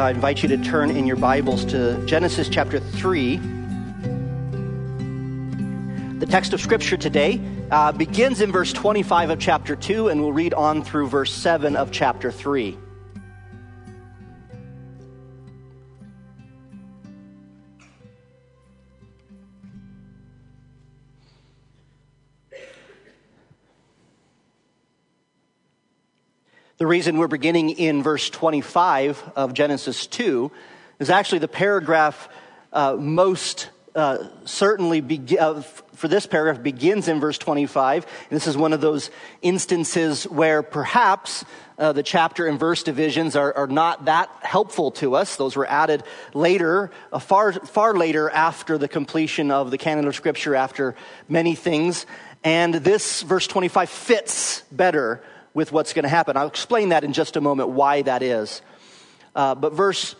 I invite you to turn in your Bibles to Genesis chapter 3. The text of Scripture today begins in verse 25 of chapter 2, and we'll read on through verse 7 of chapter 3. The reason we're beginning in verse 25 of Genesis 2 is actually the paragraph most certainly for this paragraph begins in verse 25. And this is one of those instances where perhaps the chapter and verse divisions are not that helpful to us. Those were added later, far later after the completion of the canon of Scripture, after many things. And this verse 25 fits better with what's going to happen. I'll explain that in just a moment, why that is. But verse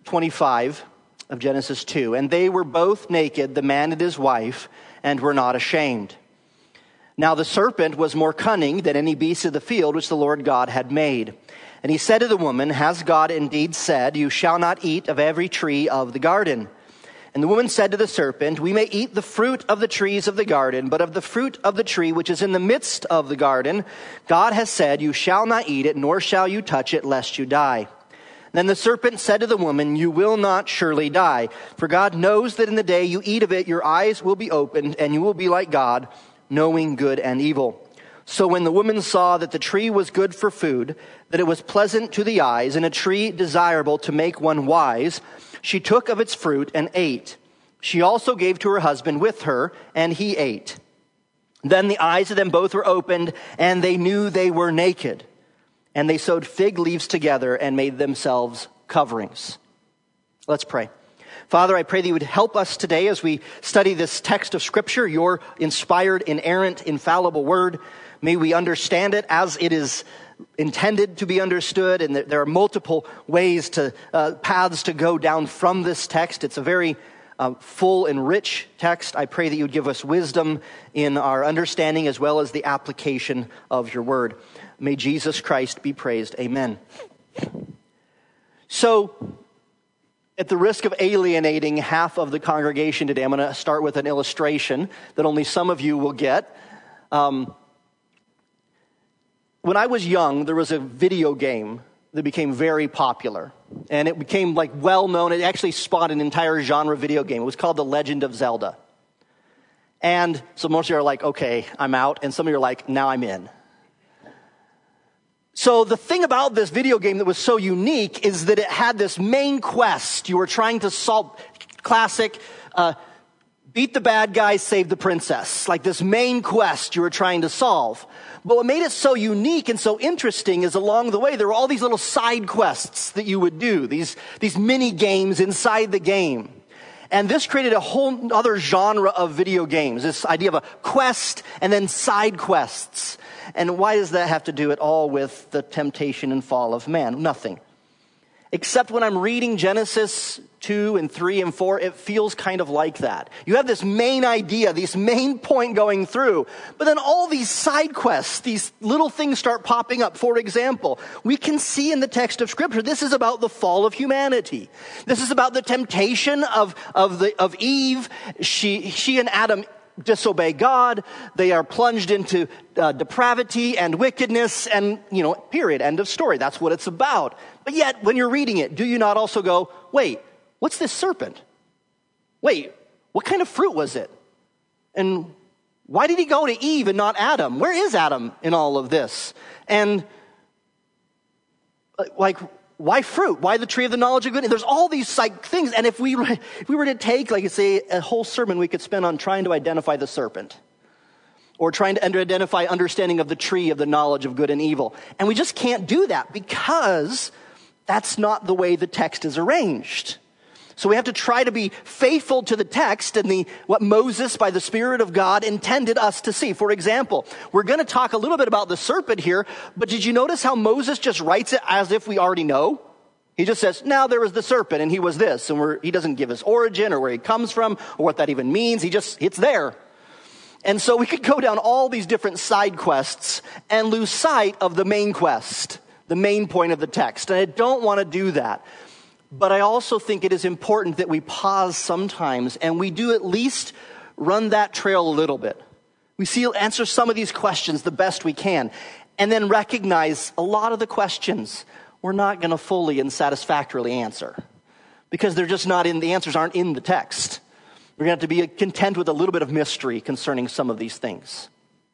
25 of Genesis 2, and they were both naked, the man and his wife, and were not ashamed. Now the serpent was more cunning than any beast of the field which the Lord God had made. And he said to the woman, has God indeed said, you shall not eat of every tree of the garden? And the woman said to the serpent, we may eat the fruit of the trees of the garden, but of the fruit of the tree which is in the midst of the garden, God has said, you shall not eat it, nor shall you touch it, lest you die. Then the serpent said to the woman, you will not surely die, for God knows that in the day you eat of it, your eyes will be opened, and you will be like God, knowing good and evil. So when the woman saw that the tree was good for food, that it was pleasant to the eyes, and a tree desirable to make one wise, she took of its fruit and ate. She also gave to her husband with her, and he ate. Then the eyes of them both were opened, and they knew they were naked. And they sewed fig leaves together and made themselves coverings. Let's pray. Father, I pray that you would help us today as we study this text of Scripture, your inspired, inerrant, infallible word. May we understand it as it is intended to be understood, and there are multiple ways paths to go down from this text. It's a very full and rich text. I pray that you would give us wisdom in our understanding as well as the application of your word. May Jesus Christ be praised. Amen. So, at the risk of alienating half of the congregation today, I'm going to start with an illustration that only some of you will get. When I was young, there was a video game that became very popular. And it became well known. It actually spawned an entire genre video game. It was called The Legend of Zelda. And so most of you are like, okay, I'm out. And some of you are like, now I'm in. So the thing about this video game that was so unique is that it had this main quest. You were trying to solve classic, beat the bad guy, save the princess. Like this main quest you were trying to solve. But what made it so unique and so interesting is along the way, there were all these little side quests that you would do. These mini games inside the game. And this created a whole other genre of video games. This idea of a quest and then side quests. And why does that have to do at all with the temptation and fall of man? Nothing. Except when I'm reading Genesis 2 and 3 and 4, it feels kind of like that. You have this main idea, this main point going through, but then all these side quests, these little things start popping up. For example, we can see in the text of Scripture, this is about the fall of humanity. This is about the temptation of Eve. She and Adam disobey God. They are plunged into depravity and wickedness and, period, end of story. That's what it's about. But yet, when you're reading it, do you not also go, wait, what's this serpent? Wait, what kind of fruit was it? And why did he go to Eve and not Adam? Where is Adam in all of this? And why fruit? Why the tree of the knowledge of good? There's all these things. And if we were to take, say, a whole sermon we could spend on trying to identify the serpent, or trying to identify understanding of the tree of the knowledge of good and evil. And we just can't do that because that's not the way the text is arranged. So we have to try to be faithful to the text and what Moses, by the Spirit of God, intended us to see. For example, we're going to talk a little bit about the serpent here, but did you notice how Moses just writes it as if we already know? He just says, now there was the serpent and he was this, and he doesn't give his origin or where he comes from or what that even means. It's there. And so we could go down all these different side quests and lose sight of the main quest, the main point of the text. And I don't want to do that. But I also think it is important that we pause sometimes and we do at least run that trail a little bit. We answer some of these questions the best we can, and then recognize a lot of the questions we're not going to fully and satisfactorily answer because they're just not the answers aren't in the text. We're going to have to be content with a little bit of mystery concerning some of these things.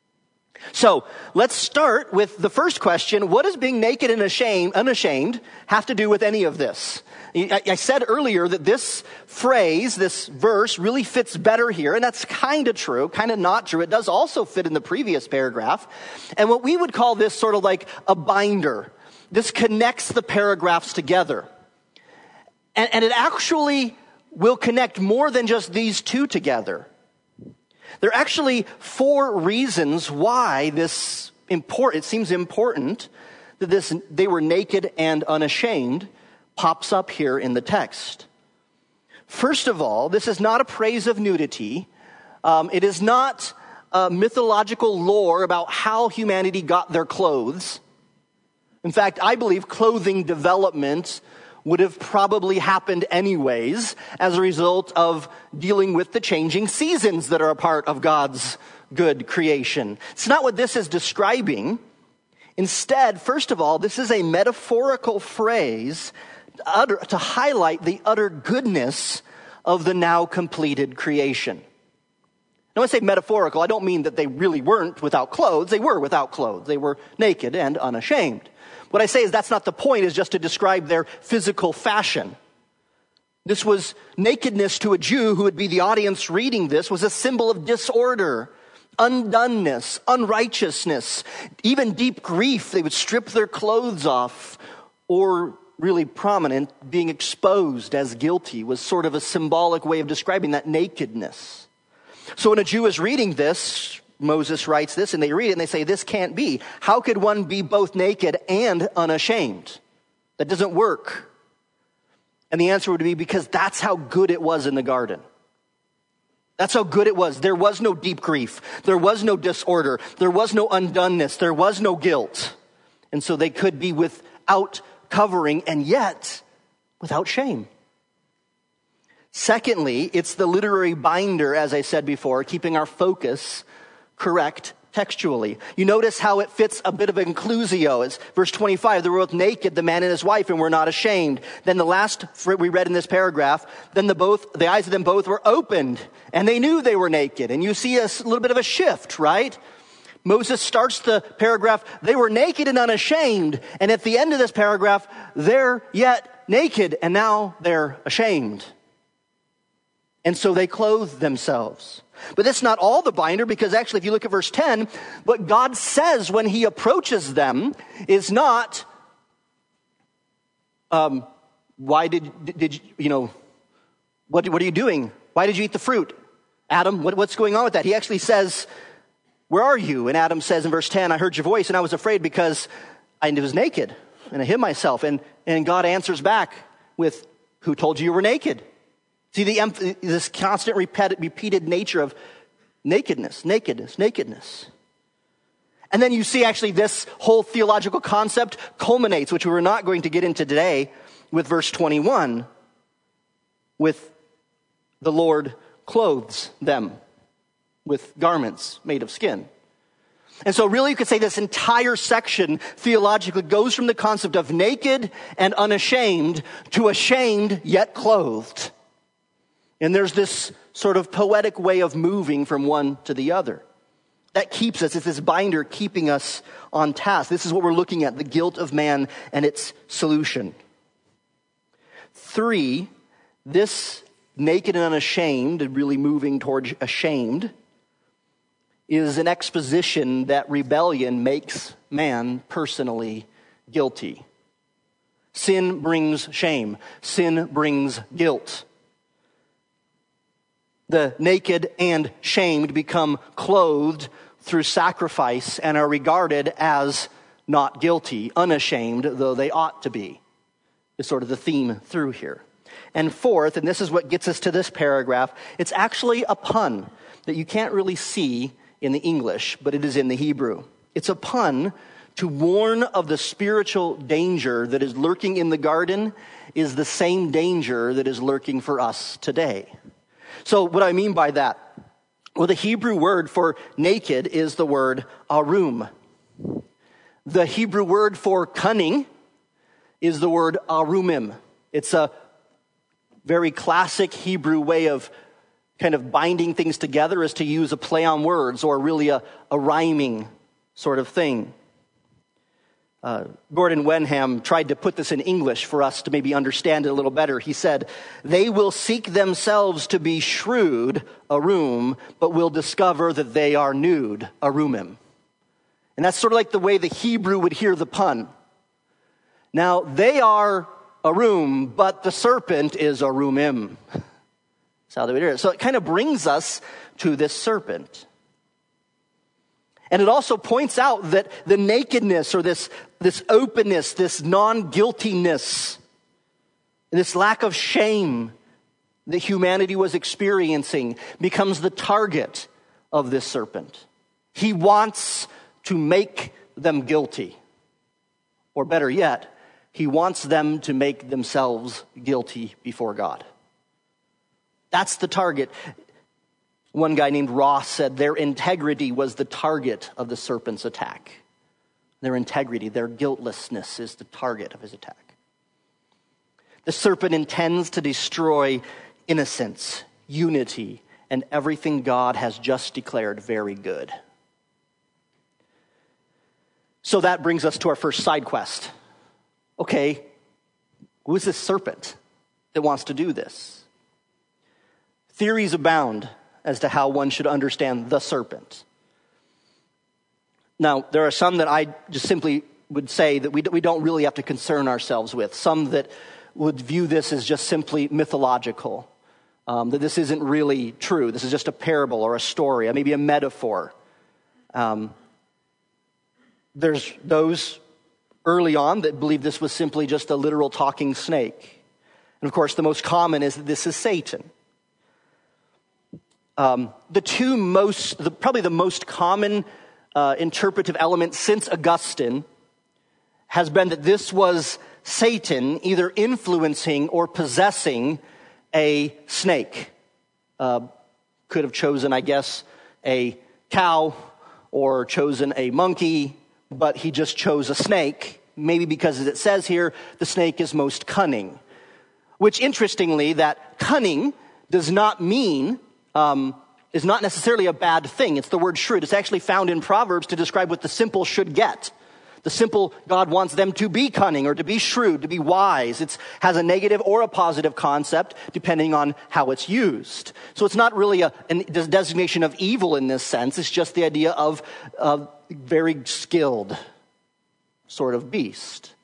So let's start with the first question. What does being naked and unashamed have to do with any of this? I said earlier that this phrase, this verse, really fits better here, and that's kind of true, kind of not true. It does also fit in the previous paragraph. And what we would call this sort of like a binder. This connects the paragraphs together. And it actually will connect more than just these two together. There are actually 4 reasons why it seems important that they were naked and unashamed pops up here in the text. First of all, this is not a praise of nudity. It is not mythological lore about how humanity got their clothes. In fact, I believe clothing development would have probably happened anyways as a result of dealing with the changing seasons that are a part of God's good creation. It's not what this is describing. Instead, first of all, this is a metaphorical phrase to highlight the utter goodness of the now completed creation. Now, when I say metaphorical, I don't mean that they really weren't without clothes. They were without clothes. They were naked and unashamed. What I say is that's not the point, is just to describe their physical fashion. This was nakedness to a Jew who would be the audience reading this, was a symbol of disorder, undoneness, unrighteousness, even deep grief. They would strip their clothes off, or really prominent, being exposed as guilty was sort of a symbolic way of describing that nakedness. So when a Jew is reading this, Moses writes this, and they read it and they say, this can't be. How could one be both naked and unashamed? That doesn't work. And the answer would be because that's how good it was in the garden. That's how good it was. There was no deep grief. There was no disorder. There was no undoneness. There was no guilt. And so they could be without covering and yet without shame. Secondly, it's the literary binder, as I said before, keeping our focus correct textually. You notice how it fits a bit of inclusio. It's verse 25, they were both naked, the man and his wife, and were not ashamed. Then the last we read in this paragraph, then the eyes of them both were opened, and they knew they were naked. And you see a little bit of a shift, right? Moses starts the paragraph, they were naked and unashamed. And at the end of this paragraph, they're yet naked, and now they're ashamed. And so they clothe themselves. But that's not all the binder, because actually if you look at verse 10, what God says when he approaches them is not, why did you, what are you doing? Why did you eat the fruit? Adam, what's going on with that? He actually says, where are you? And Adam says in verse 10, I heard your voice and I was afraid because I was naked and I hid myself. And God answers back with, who told you were naked? See this constant repeated nature of nakedness. And then you see actually this whole theological concept culminates, which we're not going to get into today, with verse 21, with the Lord clothes them with garments made of skin. And so really you could say this entire section theologically goes from the concept of naked and unashamed to ashamed yet clothed. And there's this sort of poetic way of moving from one to the other. That keeps us, it's this binder keeping us on task. This is what we're looking at, the guilt of man and its solution. 3, this naked and unashamed, and really moving towards ashamed, is an exposition that rebellion makes man personally guilty. Sin brings shame. Sin brings guilt. The naked and shamed become clothed through sacrifice and are regarded as not guilty, unashamed, though they ought to be, is sort of the theme through here. And 4th, and this is what gets us to this paragraph, it's actually a pun that you can't really see in the English, but it is in the Hebrew. It's a pun to warn of the spiritual danger that is lurking in the garden is the same danger that is lurking for us today. So what I mean by that? Well, the Hebrew word for naked is the word arum. The Hebrew word for cunning is the word arumim. It's a very classic Hebrew way of kind of binding things together, is to use a play on words or really a rhyming sort of thing. Gordon Wenham tried to put this in English for us to maybe understand it a little better. He said, "They will seek themselves to be shrewd, arum, but will discover that they are nude, arumim." And that's sort of like the way the Hebrew would hear the pun. Now, they are arum, but the serpent is arumim. That's how they would hear it. So it kind of brings us to this serpent. And it also points out that the nakedness or this openness, this non-guiltiness, this lack of shame that humanity was experiencing becomes the target of this serpent. He wants to make them guilty. Or better yet, he wants them to make themselves guilty before God. That's the target. One guy named Ross said their integrity was the target of the serpent's attack. Their integrity, their guiltlessness is the target of his attack. The serpent intends to destroy innocence, unity, and everything God has just declared very good. So that brings us to our first side quest. Okay, who is this serpent that wants to do this? Theories abound as to how one should understand the serpent. Now, there are some that I just simply would say that we don't really have to concern ourselves with. Some that would view this as just simply mythological, that this isn't really true. This is just a parable or a story, or maybe a metaphor. There's those early on that believe this was simply just a literal talking snake. And of course, the most common is that this is Satan. Probably the most common interpretive element since Augustine has been that this was Satan either influencing or possessing a snake. Could have chosen, I guess, a cow or chosen a monkey, but he just chose a snake, maybe because, as it says here, the snake is most cunning. Which, interestingly, that cunning does not mean is not necessarily a bad thing. It's the word shrewd. It's actually found in Proverbs to describe what the simple should get. The simple, God wants them to be cunning or to be shrewd, to be wise. It has a negative or a positive concept depending on how it's used. So it's not really a designation of evil in this sense. It's just the idea of a very skilled sort of beast.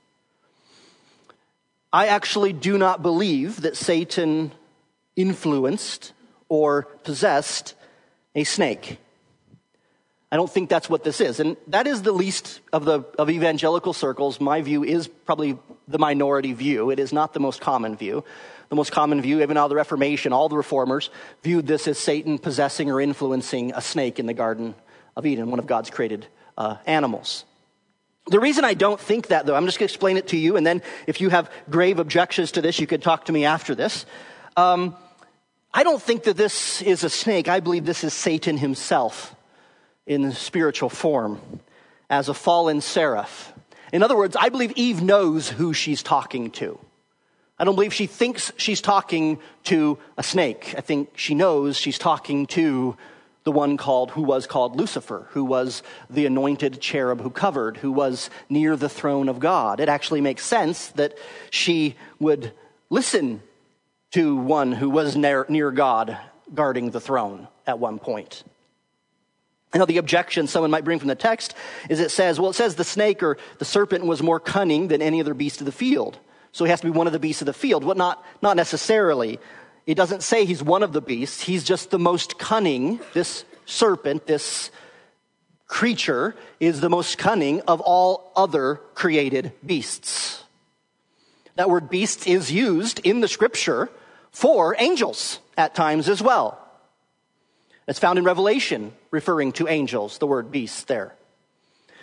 I actually do not believe that Satan influenced or possessed a snake. I don't think that's what this is. And that is the least of evangelical circles. My view is probably the minority view. It is not the most common view. The most common view, even out of the Reformation, all the reformers viewed this as Satan possessing or influencing a snake in the Garden of Eden, one of God's created animals. The reason I don't think that, though, I'm just going to explain it to you, and then if you have grave objections to this, you could talk to me after this. I don't think that this is a snake. I believe this is Satan himself in spiritual form as a fallen seraph. In other words, I believe Eve knows who she's talking to. I don't believe she thinks she's talking to a snake. I think she knows she's talking to the one who was called Lucifer, who was the anointed cherub who covered, who was near the throne of God. It actually makes sense that she would listen to one who was near God guarding the throne at one point. I know the objection someone might bring from the text is it says the snake or the serpent was more cunning than any other beast of the field. So he has to be one of the beasts of the field. Well, not necessarily. It doesn't say he's one of the beasts. He's just the most cunning. This serpent, this creature, is the most cunning of all other created beasts. That word beast is used in the scripture for angels at times as well. It's found in Revelation, referring to angels, the word beast there.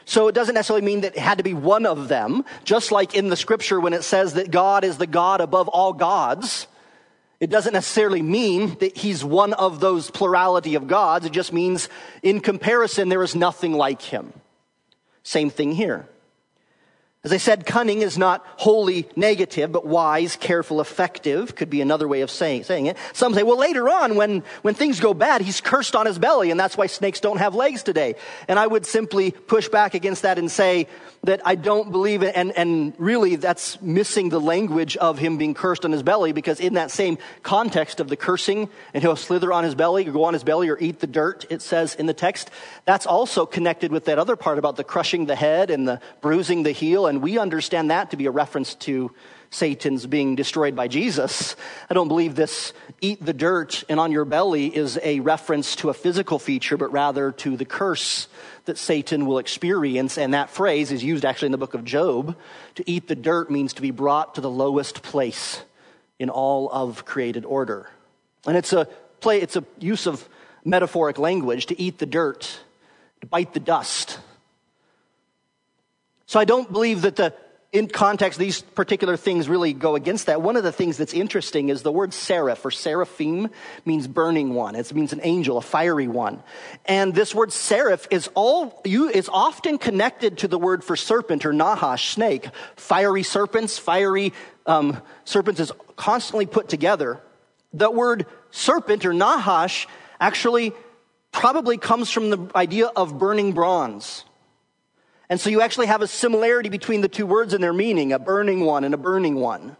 So it doesn't necessarily mean that it had to be one of them. Just like in the scripture when it says that God is the God above all gods, it doesn't necessarily mean that he's one of those plurality of gods. It just means in comparison, there is nothing like him. Same thing here. As I said, cunning is not wholly negative, but wise, careful, effective could be another way of saying it. Some say, well, later on, when things go bad, he's cursed on his belly, and that's why snakes don't have legs today. And I would simply push back against that and say that I don't believe it, and really that's missing the language of him being cursed on his belly, because in that same context of the cursing, and he'll slither on his belly, or go on his belly, or eat the dirt, it says in the text, that's also connected with that other part about the crushing the head and the bruising the heel, and we understand that to be a reference to Satan's being destroyed by Jesus. I don't believe this eat the dirt and on your belly is a reference to a physical feature, but rather to the curse that Satan will experience. And that phrase is used actually in the book of Job. To eat the dirt means to be brought to the lowest place in all of created order. And it's a use of metaphoric language, to eat the dirt, to bite the dust. So I don't believe that in context, these particular things really go against that. One of the things that's interesting is the word seraph or seraphim means burning one. It means an angel, a fiery one. And this word seraph is often connected to the word for serpent or nahash, snake. Fiery serpents is constantly put together. The word serpent or nahash actually probably comes from the idea of burning bronze. And so you actually have a similarity between the two words in their meaning, a burning one and a burning one.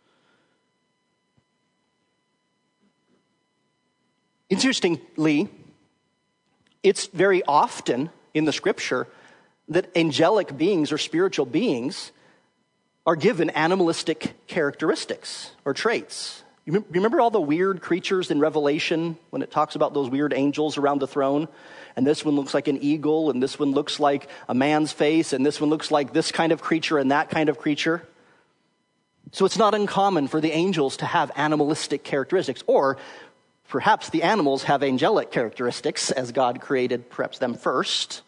Interestingly, it's very often in the scripture that angelic beings or spiritual beings are given animalistic characteristics or traits. You remember all the weird creatures in Revelation when it talks about those weird angels around the throne? And this one looks like an eagle, and this one looks like a man's face, and this one looks like this kind of creature and that kind of creature. So it's not uncommon for the angels to have animalistic characteristics, or perhaps the animals have angelic characteristics as God created perhaps them first.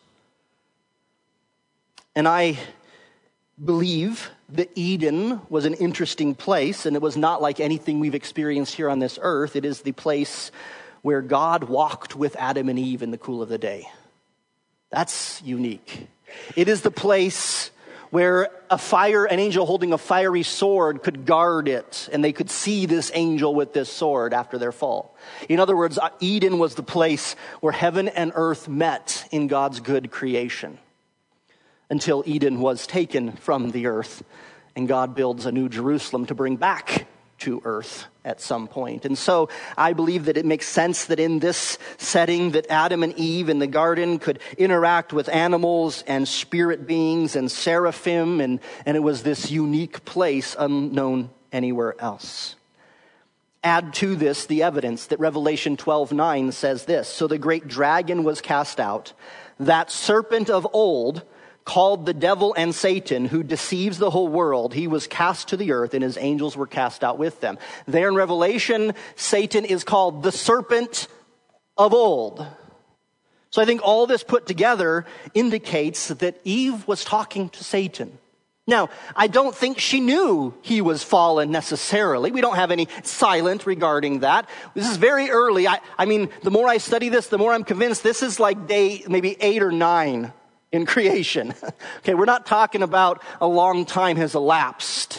And I believe that Eden was an interesting place, and it was not like anything we've experienced here on this earth. It is the place where God walked with Adam and Eve in the cool of the day. That's unique. It is the place where an angel holding a fiery sword could guard it, and they could see this angel with this sword after their fall. In other words, Eden was the place where heaven and earth met in God's good creation, until Eden was taken from the earth, and God builds a new Jerusalem to bring back to earth at some point. And so I believe that it makes sense that in this setting that Adam and Eve in the garden could interact with animals and spirit beings and seraphim, and it was this unique place unknown anywhere else. Add to this the evidence that Revelation 12:9 says this, "So the great dragon was cast out, that serpent of old, called the devil and Satan, who deceives the whole world. He was cast to the earth, and his angels were cast out with them." There in Revelation, Satan is called the serpent of old. So I think all this put together indicates that Eve was talking to Satan. Now, I don't think she knew he was fallen necessarily. We don't have any silent regarding that. This is very early. I mean, the more I study this, the more I'm convinced this is like day maybe 8 or 9. In creation. Okay, we're not talking about a long time has elapsed.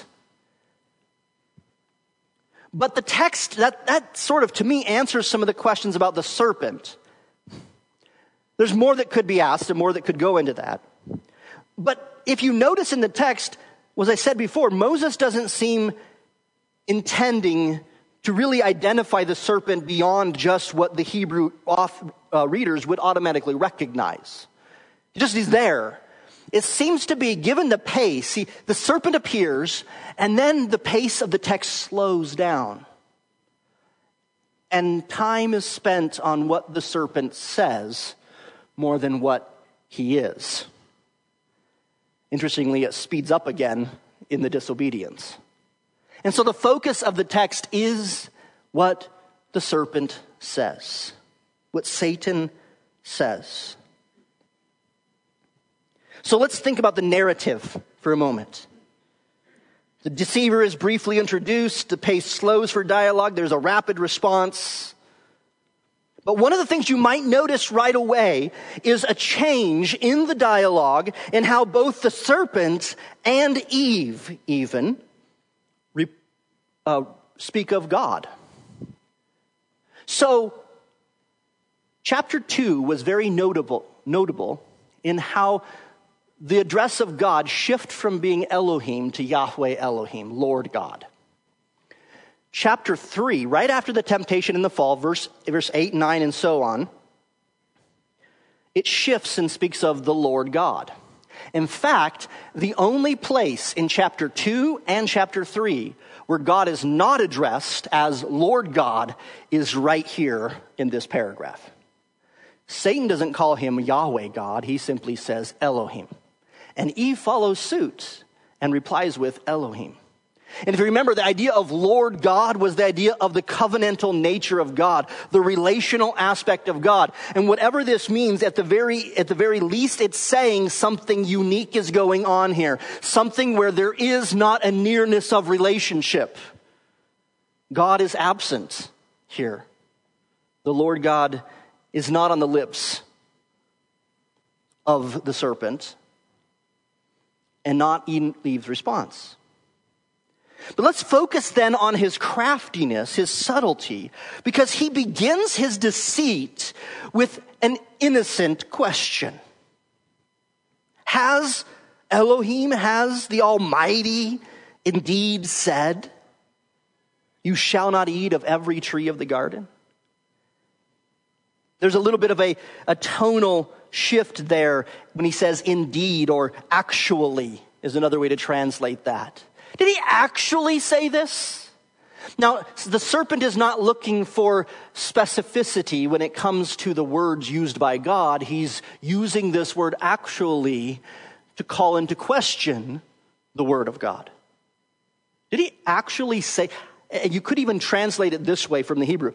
But the text, that sort of, to me, answers some of the questions about the serpent. There's more that could be asked and more that could go into that. But if you notice in the text, as I said before, Moses doesn't seem intending to really identify the serpent beyond just what the Hebrew readers would automatically recognize. He's there. It seems to be, given the pace, the serpent appears, and then the pace of the text slows down. And time is spent on what the serpent says more than what he is. Interestingly, it speeds up again in the disobedience. And so the focus of the text is what the serpent says, what Satan says. So let's think about the narrative for a moment. The deceiver is briefly introduced, the pace slows for dialogue, there's a rapid response. But one of the things you might notice right away is a change in the dialogue in how both the serpent and Eve even speak of God. So, chapter 2 was very notable in how the address of God shift from being Elohim to Yahweh Elohim, Lord God. Chapter 3, right after the temptation and the fall, verse 8, 9, and so on, it shifts and speaks of the Lord God. In fact, the only place in chapter 2 and chapter 3 where God is not addressed as Lord God is right here in this paragraph. Satan doesn't call him Yahweh God, he simply says Elohim. And Eve follows suit and replies with Elohim. And if you remember, the idea of Lord God was the idea of the covenantal nature of God, the relational aspect of God. And whatever this means, at the very least, it's saying something unique is going on here. Something where there is not a nearness of relationship. God is absent here. The Lord God is not on the lips of the serpent and not in Eve's response. But let's focus then on his craftiness, his subtlety, because he begins his deceit with an innocent question. Has Elohim, has the Almighty indeed said, "You shall not eat of every tree of the garden"? There's a little bit of a tonal shift there when he says indeed, or actually is another way to translate that. Did he actually say this? Now, the serpent is not looking for specificity when it comes to the words used by God. He's using this word actually to call into question the word of God. Did he actually say, and you could even translate it this way from the Hebrew,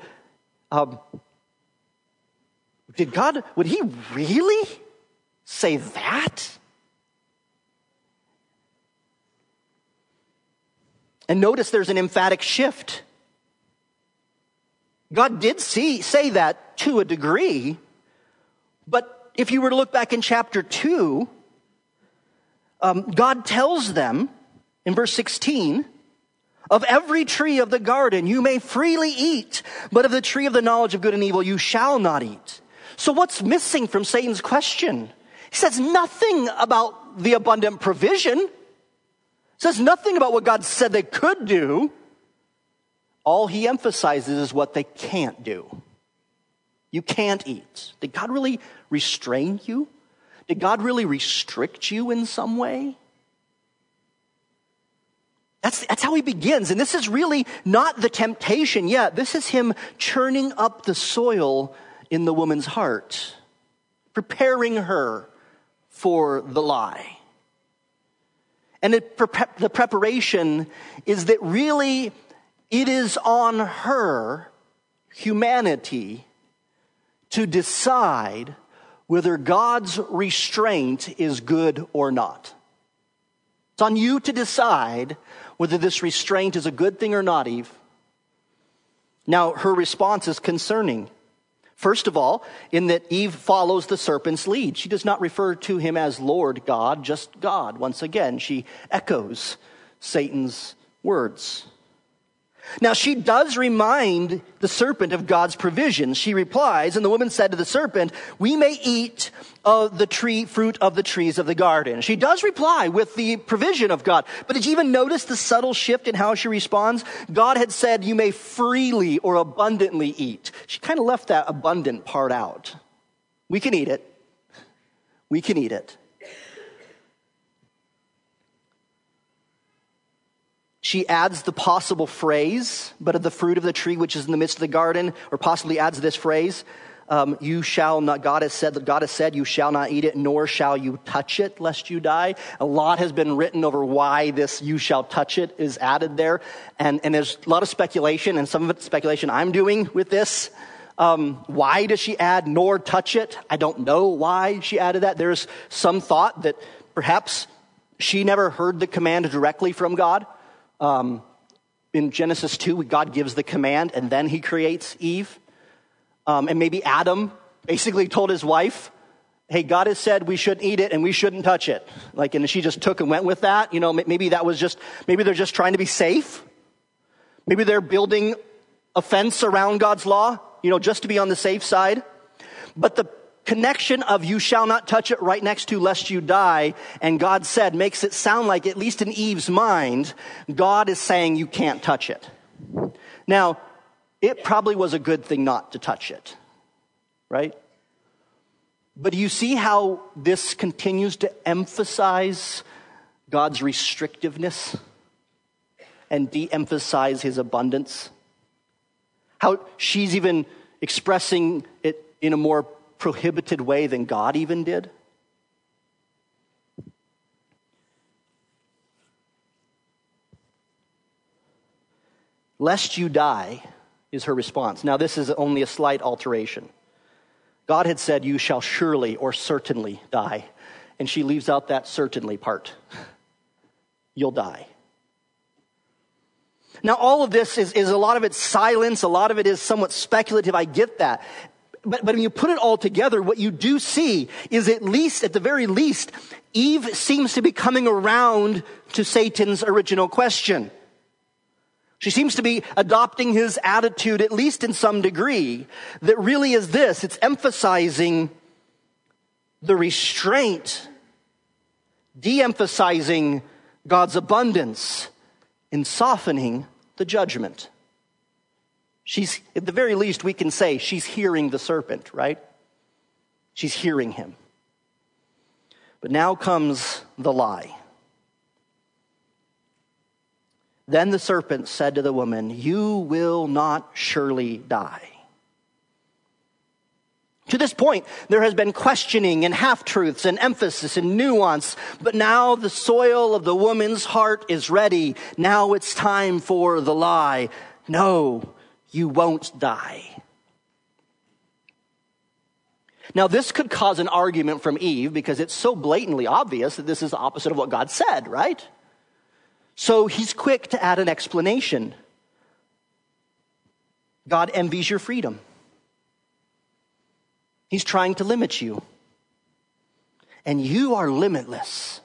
would he really say that? And notice there's an emphatic shift. God did say that to a degree, but if you were to look back in chapter 2, God tells them in verse 16, "Of every tree of the garden you may freely eat, but of the tree of the knowledge of good and evil you shall not eat." So what's missing from Satan's question? He says nothing about the abundant provision. Says nothing about what God said they could do. All he emphasizes is what they can't do. You can't eat. Did God really restrain you? Did God really restrict you in some way? That's how he begins. And this is really not the temptation yet. This is him churning up the soil in the woman's heart, preparing her for the lie. And the preparation is that really it is on her, humanity, to decide whether God's restraint is good or not. It's on you to decide whether this restraint is a good thing or not, Eve. Now, her response is concerning. First of all, in that Eve follows the serpent's lead. She does not refer to him as Lord God, just God. Once again, she echoes Satan's words. Now, she does remind the serpent of God's provision. She replies, and the woman said to the serpent, "We may eat of the fruit of the trees of the garden." She does reply with the provision of God. But did you even notice the subtle shift in how she responds? God had said, "You may freely or abundantly eat." She kind of left that abundant part out. We can eat it. We can eat it. She adds the possible phrase, "but of the fruit of the tree which is in the midst of the garden," or possibly adds this phrase, "You shall not," God has said, "You shall not eat it, nor shall you touch it, lest you die." A lot has been written over why this "you shall touch it" is added there. And there's a lot of speculation, and some of it's speculation I'm doing with this. Why does she add "nor touch it"? I don't know why she added that. There's some thought that perhaps she never heard the command directly from God. In Genesis 2, God gives the command and then he creates Eve. And maybe Adam basically told his wife, hey, God has said we shouldn't eat it and we shouldn't touch it. And she just took and went with that. Maybe they're just trying to be safe. Maybe they're building a fence around God's law, just to be on the safe side. But the connection of you shall not touch it right next to lest you die, and God said, makes it sound like, at least in Eve's mind, God is saying you can't touch it. Now, it probably was a good thing not to touch it, right? But do you see how this continues to emphasize God's restrictiveness and de-emphasize his abundance? How she's even expressing it in a more prohibited way than God even did? Lest you die is her response. Now, this is only a slight alteration. God had said, you shall surely or certainly die. And she leaves out that certainly part. You'll die. Now, all of this is a lot of it's silence. A lot of it is somewhat speculative. I get that. But when you put it all together, what you do see is at the very least, Eve seems to be coming around to Satan's original question. She seems to be adopting his attitude, at least in some degree, that really is this. It's emphasizing the restraint, de-emphasizing God's abundance, and softening the judgment. She's, at the very least, we can say she's hearing the serpent, right? She's hearing him. But now comes the lie. Then the serpent said to the woman, you will not surely die. To this point, there has been questioning and half-truths and emphasis and nuance, but now the soil of the woman's heart is ready. Now it's time for the lie. No, you won't die. Now, this could cause an argument from Eve because it's so blatantly obvious that this is the opposite of what God said, right? So he's quick to add an explanation. God envies your freedom. He's trying to limit you. And you are limitless.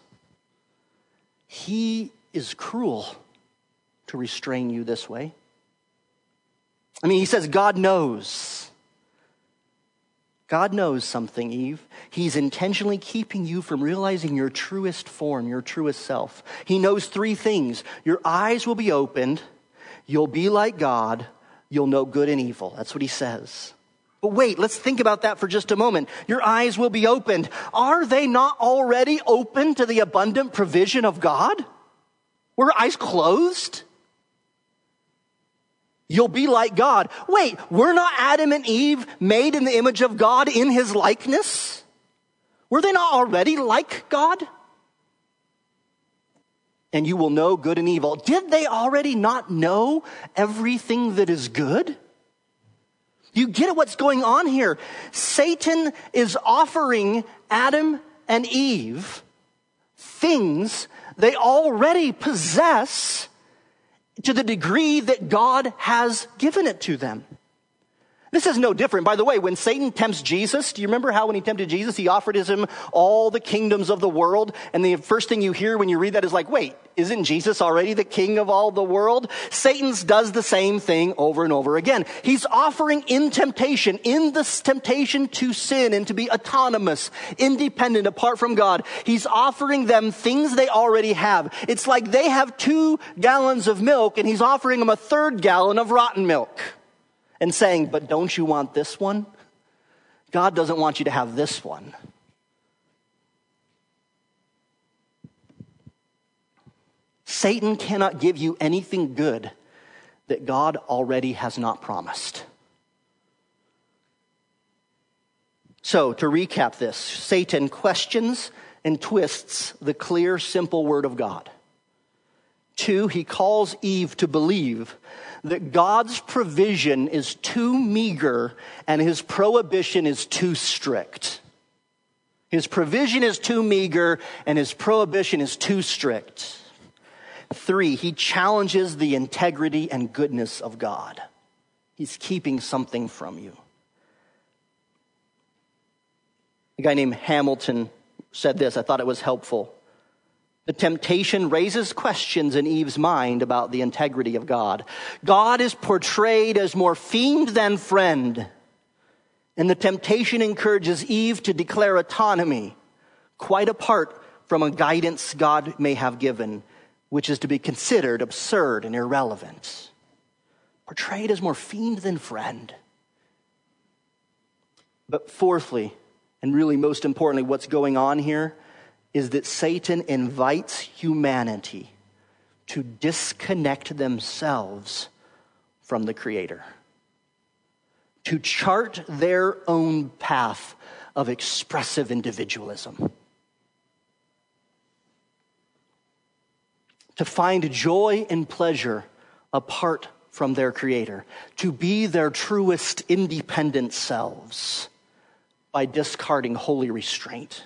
He is cruel to restrain you this way. I mean, he says God knows. God knows something, Eve. He's intentionally keeping you from realizing your truest form, your truest self. He knows three things. Your eyes will be opened. You'll be like God. You'll know good and evil. That's what he says. But wait, let's think about that for just a moment. Your eyes will be opened. Are they not already open to the abundant provision of God? Were your eyes closed? You'll be like God. Wait, were not Adam and Eve made in the image of God in his likeness? Were they not already like God? And you will know good and evil. Did they already not know everything that is good? You get what's going on here. Satan is offering Adam and Eve things they already possess to the degree that God has given it to them. This is no different. By the way, when Satan tempts Jesus, do you remember how when he tempted Jesus, he offered him all the kingdoms of the world? And the first thing you hear when you read that is like, wait, isn't Jesus already the king of all the world? Satan does the same thing over and over again. He's offering in this temptation to sin and to be autonomous, independent, apart from God. He's offering them things they already have. It's like they have 2 gallons of milk and he's offering them a 3rd gallon of rotten milk. And saying, but don't you want this one? God doesn't want you to have this one. Satan cannot give you anything good that God already has not promised. So, to recap this, Satan questions and twists the clear, simple word of God. 2, he calls Eve to believe that God's provision is too meager and his prohibition is too strict. His provision is too meager, and his prohibition is too strict. 3, he challenges the integrity and goodness of God. He's keeping something from you. A guy named Hamilton said this. I thought it was helpful. The temptation raises questions in Eve's mind about the integrity of God. God is portrayed as more fiend than friend. And the temptation encourages Eve to declare autonomy, quite apart from a guidance God may have given, which is to be considered absurd and irrelevant. Portrayed as more fiend than friend. But fourthly, and really most importantly, what's going on here is that Satan invites humanity to disconnect themselves from the Creator, to chart their own path of expressive individualism, to find joy and pleasure apart from their Creator, to be their truest independent selves by discarding holy restraint.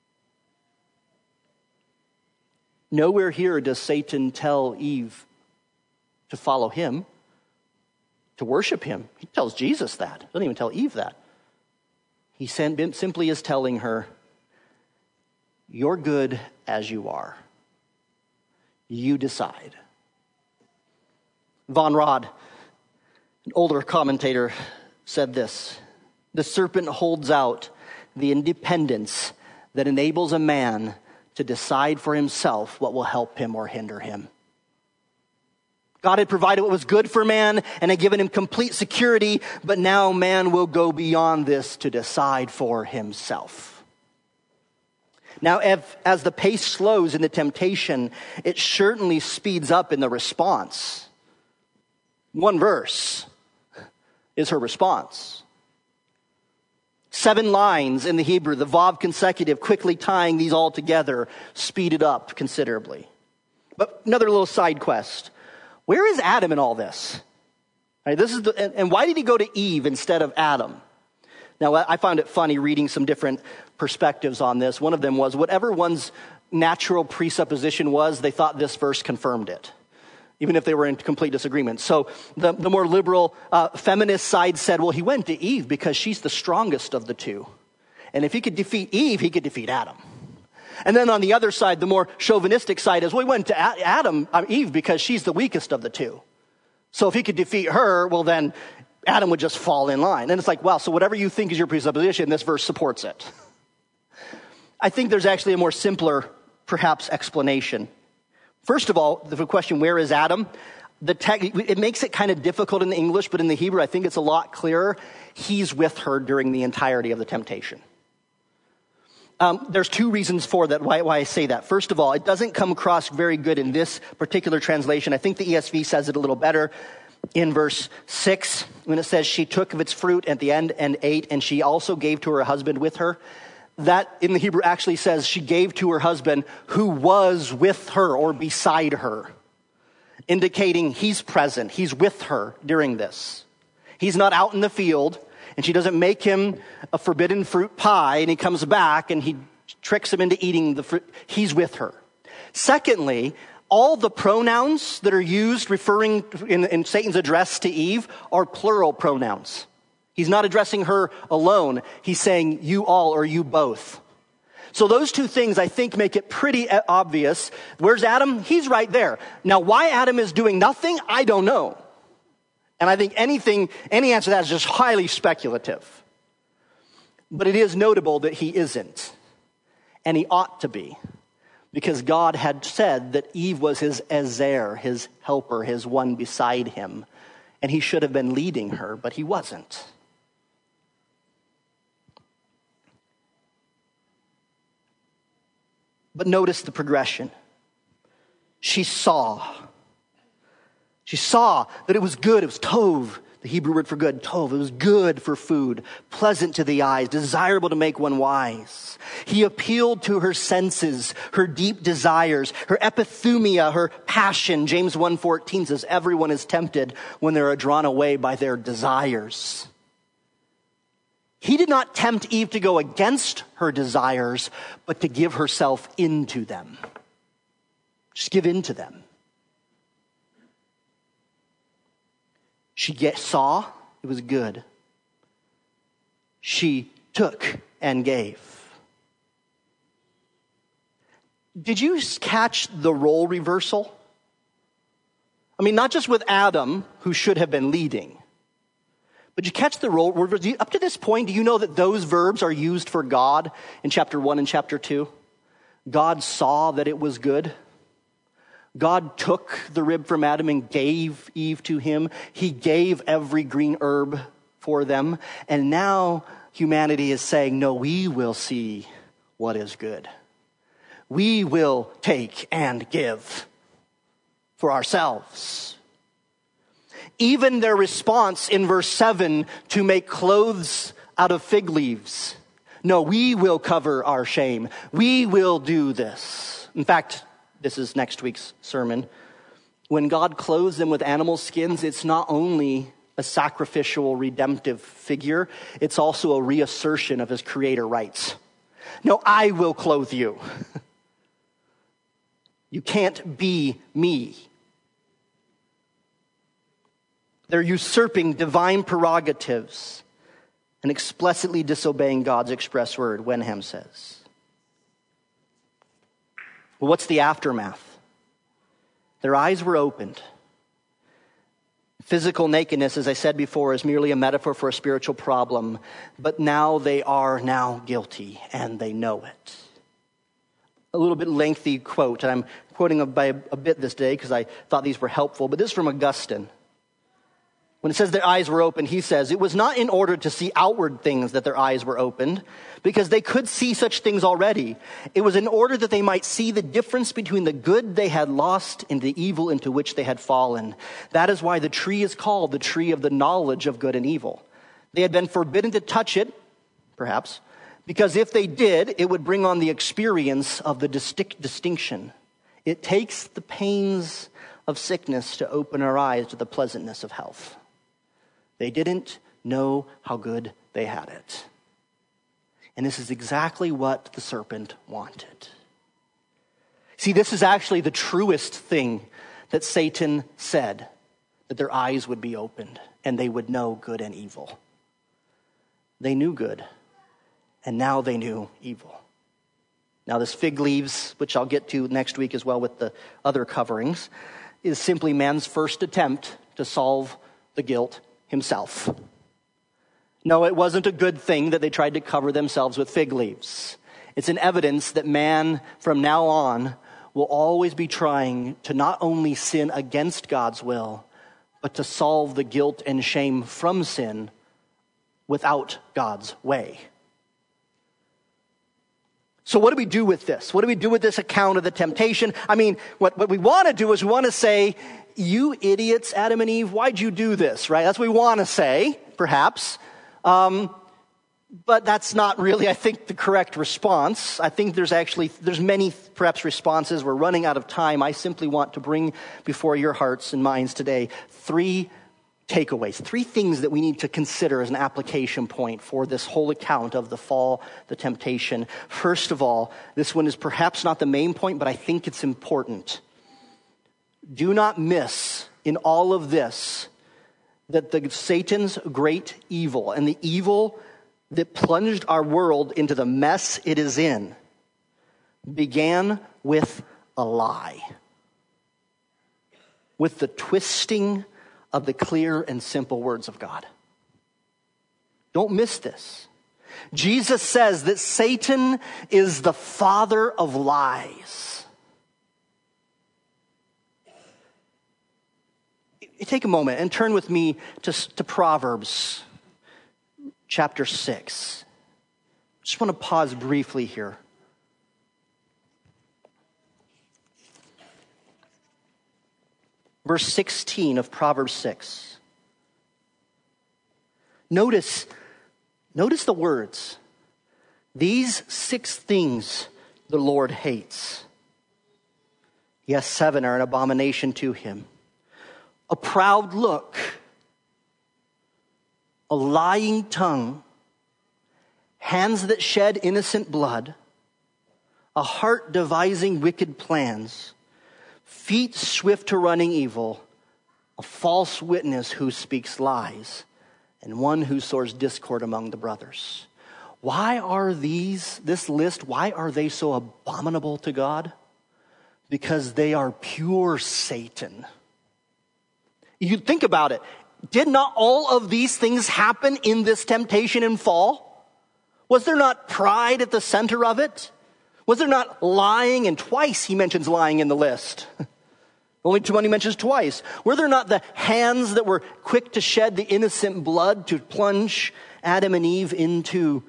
Nowhere here does Satan tell Eve to follow him, to worship him. He tells Jesus that. He doesn't even tell Eve that. He simply is telling her, you're good as you are. You decide. Von Rad, an older commentator, said this: the serpent holds out the independence that enables a man to decide for himself what will help him or hinder him. God had provided what was good for man and had given him complete security, but now man will go beyond this to decide for himself. Now, as the pace slows in the temptation, it certainly speeds up in the response. One verse is her response. 7 lines in the Hebrew, the vav consecutive, quickly tying these all together, speeded up considerably. But another little side quest. Where is Adam in all this? All right, and why did he go to Eve instead of Adam? Now, I found it funny reading some different perspectives on this. One of them was, whatever one's natural presupposition was, they thought this verse confirmed it, even if they were in complete disagreement. So the more liberal feminist side said, well, he went to Eve because she's the strongest of the two. And if he could defeat Eve, he could defeat Adam. And then on the other side, the more chauvinistic side is, well, he went to Eve because she's the weakest of the two. So if he could defeat her, well, then Adam would just fall in line. And it's like, wow, so whatever you think is your presupposition, this verse supports it. I think there's actually a more simpler, perhaps, explanation. First of all, the question, where is Adam? It makes it kind of difficult in the English, but in the Hebrew, I think it's a lot clearer. He's with her during the entirety of the temptation. There's 2 reasons for that, why I say that. First of all, it doesn't come across very good in this particular translation. I think the ESV says it a little better in verse 6, when it says, she took of its fruit at the end and ate, and she also gave to her husband with her. That in the Hebrew actually says she gave to her husband who was with her or beside her, indicating he's present, he's with her during this. He's not out in the field, and she doesn't make him a forbidden fruit pie, and he comes back and he tricks him into eating the fruit. He's with her. Secondly, all the pronouns that are used referring in Satan's address to Eve are plural pronouns. He's not addressing her alone. He's saying you all or you both. So those 2 things, I think, make it pretty obvious. Where's Adam? He's right there. Now, why Adam is doing nothing, I don't know. And I think any answer to that is just highly speculative. But it is notable that he isn't. And he ought to be. Because God had said that Eve was his ezer, his helper, his one beside him. And he should have been leading her, but he wasn't. But notice the progression. She saw that it was good. It was tov, the Hebrew word for good, tov. It was good for food, pleasant to the eyes, desirable to make one wise. He appealed to her senses, her deep desires, her epithumia, her passion. James 1:14 says, everyone is tempted when they are drawn away by their desires. He did not tempt Eve to go against her desires, but to give herself into them. Just give in to them. She saw it was good. She took and gave. Did you catch the role reversal? I mean, not just with Adam, who should have been leading, but you catch the role reversal. Up to this point, do you know that those verbs are used for God in chapter 1 and chapter 2? God saw that it was good. God took the rib from Adam and gave Eve to him. He gave every green herb for them. And now humanity is saying, no, we will see what is good. We will take and give for ourselves. Even their response in verse 7 to make clothes out of fig leaves. No, we will cover our shame. We will do this. In fact, this is next week's sermon. When God clothes them with animal skins, it's not only a sacrificial, redemptive figure, it's also a reassertion of his creator rights. No, I will clothe you. You can't be me. They're usurping divine prerogatives and explicitly disobeying God's express word, Wenham says. Well, what's the aftermath? Their eyes were opened. Physical nakedness, as I said before, is merely a metaphor for a spiritual problem, but now they are now guilty, and they know it. A little bit lengthy quote, and I'm quoting by a bit this day because I thought these were helpful, but this is from Augustine. When it says their eyes were opened, he says, it was not in order to see outward things that their eyes were opened, because they could see such things already. It was in order that they might see the difference between the good they had lost and the evil into which they had fallen. That is why the tree is called the tree of the knowledge of good and evil. They had been forbidden to touch it, perhaps, because if they did, it would bring on the experience of the distinction. It takes the pains of sickness to open our eyes to the pleasantness of health. They didn't know how good they had it. And this is exactly what the serpent wanted. See, this is actually the truest thing that Satan said, that their eyes would be opened and they would know good and evil. They knew good, and now they knew evil. Now this fig leaves, which I'll get to next week as well with the other coverings, is simply man's first attempt to solve the guilt himself. No, it wasn't a good thing that they tried to cover themselves with fig leaves. It's an evidence that man from now on will always be trying to not only sin against God's will, but to solve the guilt and shame from sin without God's way. So what do we do with this? What do we do with this account of the temptation? I mean, what we want to do is we want to say, you idiots, Adam and Eve, why'd you do this, right? That's what we want to say, perhaps. But that's not really, I think, the correct response. I think there's many, perhaps, responses. We're running out of time. I simply want to bring before your hearts and minds today 3 takeaways, 3 things that we need to consider as an application point for this whole account of the fall, the temptation. First of all, this one is perhaps not the main point, but I think it's important. Do not miss in all of this that Satan's great evil and the evil that plunged our world into the mess it is in began with a lie, with the twisting of the clear and simple words of God. Don't miss this. Jesus says that Satan is the father of lies. Take a moment and turn with me to Proverbs chapter 6. Just want to pause briefly here. Verse 16 of Proverbs 6. Notice the words. These 6 things the Lord hates. Yes, 7 are an abomination to him. A proud look, a lying tongue, hands that shed innocent blood, a heart devising wicked plans, feet swift to running evil, a false witness who speaks lies, and one who sows discord among the brothers. Why are this list, why are they so abominable to God? Because they are pure Satan. You think about it. Did not all of these things happen in this temptation and fall? Was there not pride at the center of it? Was there not lying? And twice he mentions lying in the list. Only one he mentions twice. Were there not the hands that were quick to shed the innocent blood to plunge Adam and Eve into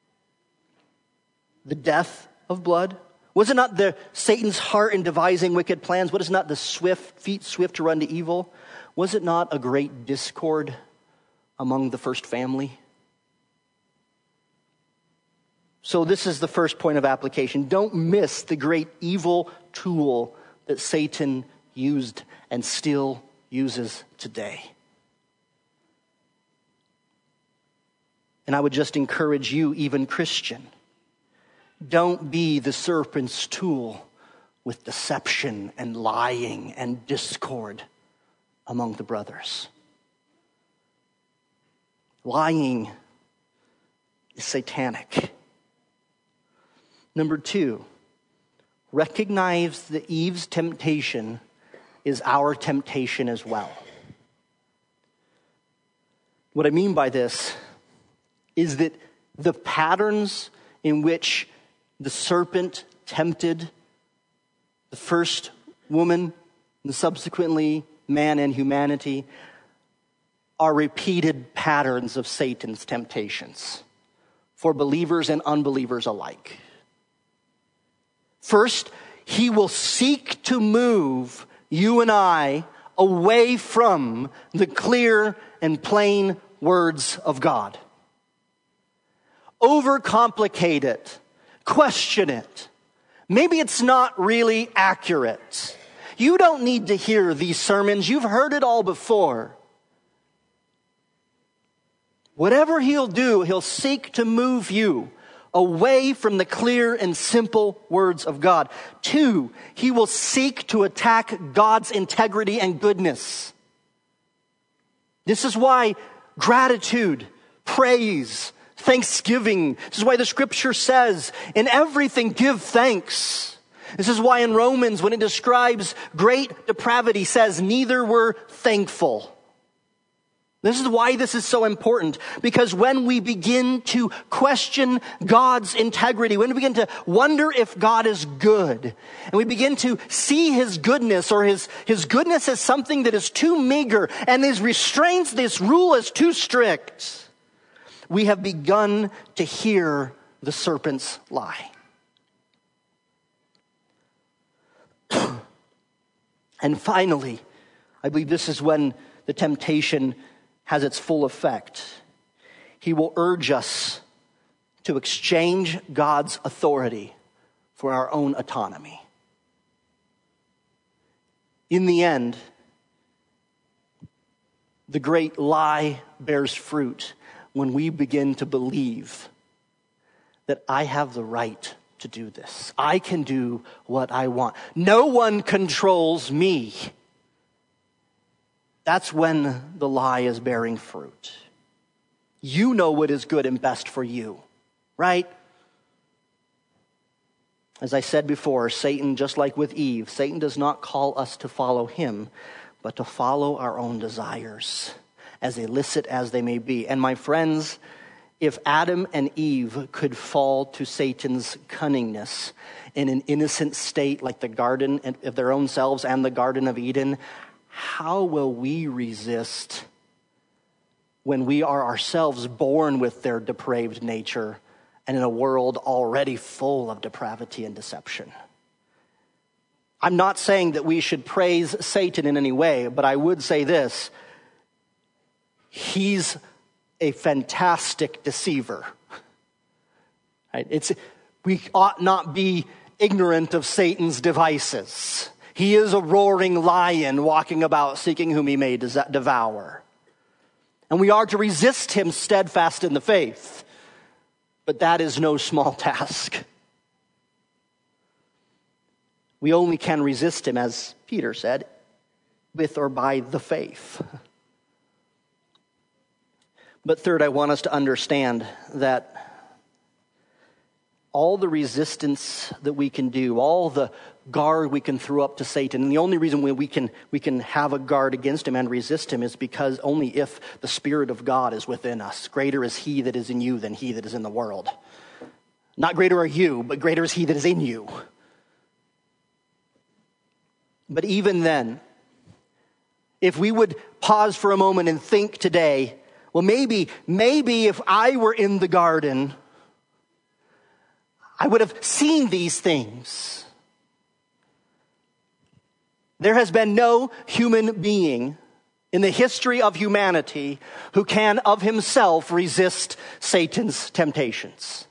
the death of blood? Was it not the Satan's heart in devising wicked plans? Was it not the feet swift to run to evil? Was it not a great discord among the first family? So this is the first point of application. Don't miss the great evil tool that Satan used and still uses today. And I would just encourage you, even Christian, don't be the serpent's tool with deception and lying and discord among the brothers. Lying is satanic. Number 2, recognize that Eve's temptation is our temptation as well. What I mean by this is that the patterns in which the serpent tempted the first woman and subsequently man and humanity are repeated patterns of Satan's temptations for believers and unbelievers alike. First, he will seek to move you and I away from the clear and plain words of God. Overcomplicate it. Question it. Maybe it's not really accurate. You don't need to hear these sermons. You've heard it all before. Whatever he'll do, he'll seek to move you away from the clear and simple words of God. 2, he will seek to attack God's integrity and goodness. This is why gratitude, praise, thanksgiving, this is why the scripture says, in everything give thanks. This is why in Romans, when it describes great depravity, says, neither were thankful. This is why this is so important, because when we begin to question God's integrity, when we begin to wonder if God is good, and we begin to see his goodness or his goodness as something that is too meager, and his restraints, this rule is too strict, we have begun to hear the serpent's lie. And finally, I believe this is when the temptation has its full effect. He will urge us to exchange God's authority for our own autonomy. In the end, the great lie bears fruit when we begin to believe that I have the right to do this. I can do what I want. No one controls me. That's when the lie is bearing fruit. You know what is good and best for you, right? As I said before, Satan, just like with Eve, Satan does not call us to follow him, but to follow our own desires, as illicit as they may be. And my friends, if Adam and Eve could fall to Satan's cunningness in an innocent state like the garden of their own selves and the Garden of Eden, how will we resist when we are ourselves born with their depraved nature and in a world already full of depravity and deception? I'm not saying that we should praise Satan in any way, but I would say this. He's a fantastic deceiver. Right? We ought not be ignorant of Satan's devices. He is a roaring lion walking about seeking whom he may devour. And we are to resist him steadfast in the faith. But that is no small task. We only can resist him, as Peter said, with or by the faith. But third, I want us to understand that all the resistance that we can do, all the guard we can throw up to Satan, and the only reason we can have a guard against him and resist him is because only if the Spirit of God is within us. Greater is he that is in you than he that is in the world. Not greater are you, but greater is he that is in you. But even then, if we would pause for a moment and think today, well, maybe if I were in the garden, I would have seen these things. There has been no human being in the history of humanity who can of himself resist Satan's temptations.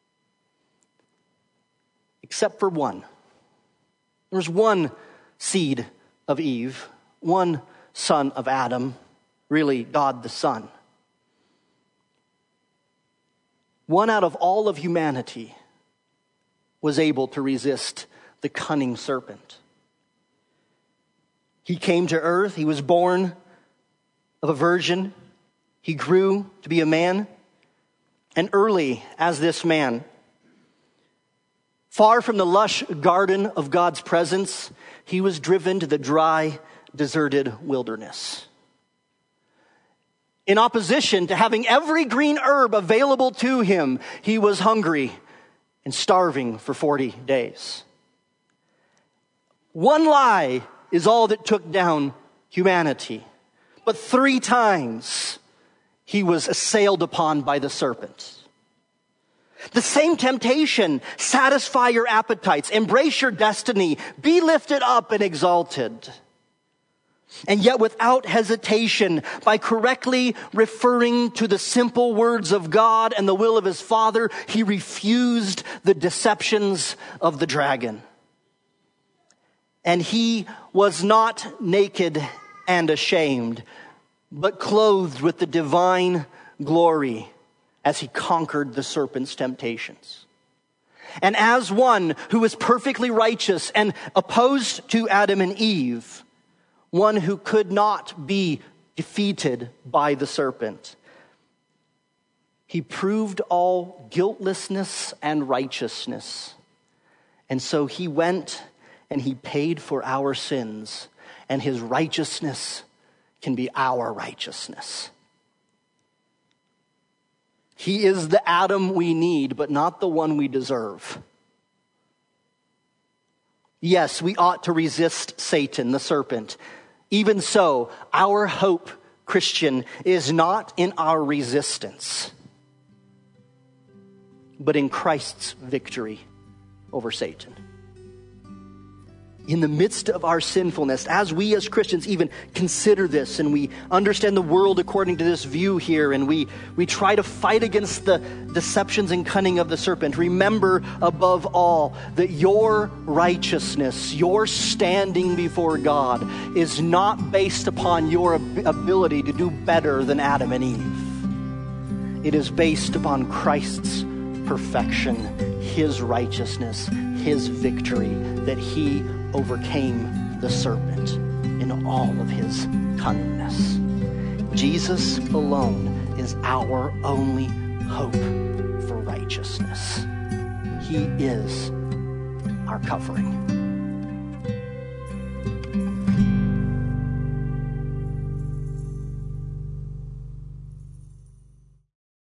Except for one. There's one seed of Eve, one son of Adam, really God the Son. One out of all of humanity was able to resist the cunning serpent. He came to earth, he was born of a virgin, he grew to be a man, and early as this man, far from the lush garden of God's presence, he was driven to the dry, deserted wilderness. In opposition to having every green herb available to him, he was hungry and starving for 40 days. One lie is all that took down humanity. But 3 times he was assailed upon by the serpent. The same temptation, satisfy your appetites, embrace your destiny, be lifted up and exalted. And yet without hesitation, by correctly referring to the simple words of God and the will of his Father, he refused the deceptions of the dragon. And he was not naked and ashamed, but clothed with the divine glory as he conquered the serpent's temptations. And as one who was perfectly righteous and opposed to Adam and Eve, one who could not be defeated by the serpent, he proved all guiltlessness and righteousness. And so he went and he paid for our sins, and his righteousness can be our righteousness. He is the Adam we need, but not the one we deserve. Yes, we ought to resist Satan, the serpent. Even so, our hope, Christian, is not in our resistance, but in Christ's victory over Satan. In the midst of our sinfulness, as we as Christians even consider this and we understand the world according to this view here, and we try to fight against the deceptions and cunning of the serpent, remember above all that your righteousness, your standing before God, is not based upon your ability to do better than Adam and Eve. It is based upon Christ's perfection, his righteousness, his victory, that he overcame the serpent in all of his cunningness. Jesus alone is our only hope for righteousness. He is our covering.